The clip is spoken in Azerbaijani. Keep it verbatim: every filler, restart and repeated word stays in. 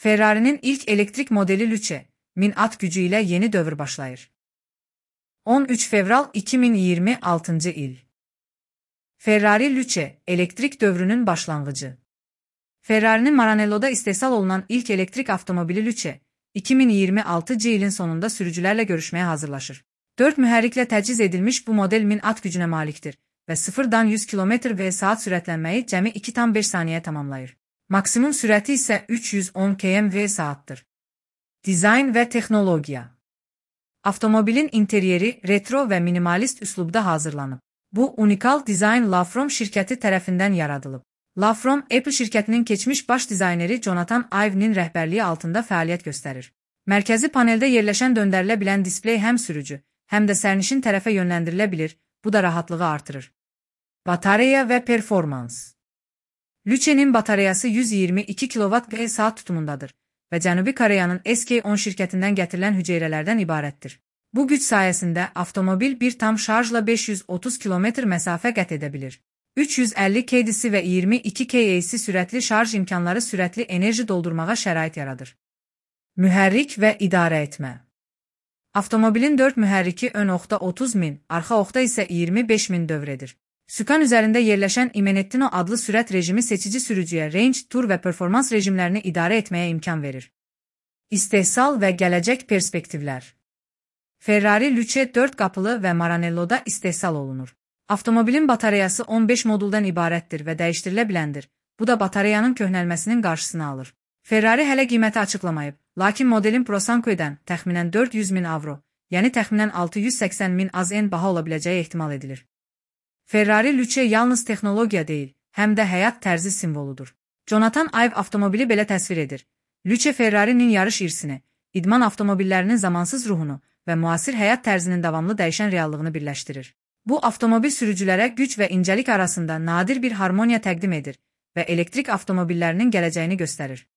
Ferrari'nin ilk elektrik modeli Luce, min at gücü ile yeni dövr başlayır. on üç fevral iki min iyirmi altıncı il. Ferrari Luce, elektrik dövrünün başlangıcı. Ferrari'nin Maranello'da istehsal olunan ilk elektrik avtomobili Luce, iki min iyirmi altıncı yılın sonunda sürücülerle görüşmeye hazırlaşır. dört mühərriklə təchiz edilmiş bu model min at gücünə malikdir və sıfırdan yüz kilometr və saat sürətlənməyi cəmi iki tam beş saniyə tamamlayır. Maksimum sürəti isə üç yüz on kilometr və saatdır. Dizayn və texnologiya. Avtomobilin interyeri retro və minimalist üslubda hazırlanıb. Bu unikal dizayn Lafrom şirkəti tərəfindən yaradılıb. Lafrom, Apple şirkətinin keçmiş baş dizayneri Jonathan Ive'nin rəhbərliyi altında fəaliyyət göstərir. Mərkəzi paneldə yerləşən döndərilə bilən displey həm sürücü, həm də sərnişin tərəfə yönləndirilə bilir, bu da rahatlığı artırır. Batareya və performans. Luce'nin batareyası yüz iyirmi iki kilowatt saat tutumundadır və Cənubi Koreyanın S K on şirkətindən gətirilən hüceyrələrdən ibarətdir. Bu güc sayəsində avtomobil bir tam şarjla beş yüz otuz kilometr məsafə qət edə bilir. üç yüz əlli kilovatts və iyirmi iki kilovatts sürətli şarj imkanları sürətli enerji doldurmağa şərait yaradır. Mühərrik və idarə etmə. Avtomobilin dörd mühərriki ön oxda otuz min, arxa oxda isə iyirmi beş min dövr edir. Sükan üzərində yerləşən Imenettino adlı sürət rejimi seçici sürücüyə range, tur və performans rejimlərini idarə etməyə imkan verir. İstehsal və gələcək perspektivlər. Ferrari Luce dörd qapılı və Maranello'da istehsal olunur. Avtomobilin batareyası on beş moduldan ibarətdir və dəyişdirilə biləndir. Bu da batareyanın köhnəlməsinin qarşısını alır. Ferrari hələ qiyməti açıqlamayıb, lakin modelin Prosanko'dan təxminən dörd yüz min avro, yəni təxminən altı yüz səksən min az en baha ola biləcəyi ehtimal edilir. Ferrari Luce yalnız texnologiya deyil, həm də həyat tərzi simvoludur. Jonathan Ive avtomobili belə təsvir edir. Luce Ferrari'nin yarış irsini, idman avtomobillərinin zamansız ruhunu və müasir həyat tərzinin davamlı dəyişən reallığını birləşdirir. Bu avtomobil sürücülərə güc və incəlik arasında nadir bir harmoniya təqdim edir və elektrik avtomobillərinin gələcəyini göstərir.